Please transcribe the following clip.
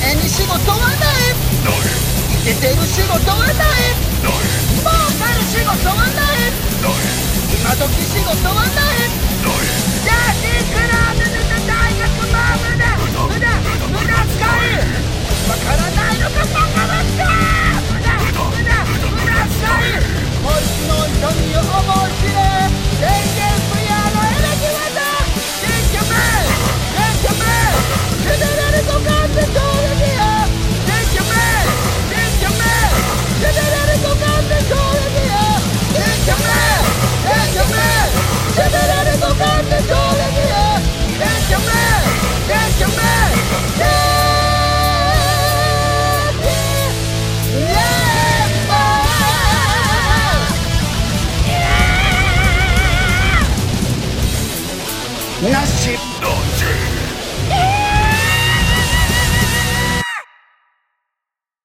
に仕事はない。イケてる仕事はない。儲かる仕事はない。今時仕事はない。ジャージークラブで大学も無駄使い。わからないのかバカばっか。無駄使い。こいつの痛みを思い知れ。電源不要のエレキ技。電キャメジェネラルドカンで衝撃や。電キャメジェネラルドカンで衝撃や。電キャメジェネラルドカンで衝撃や。電キャメなし。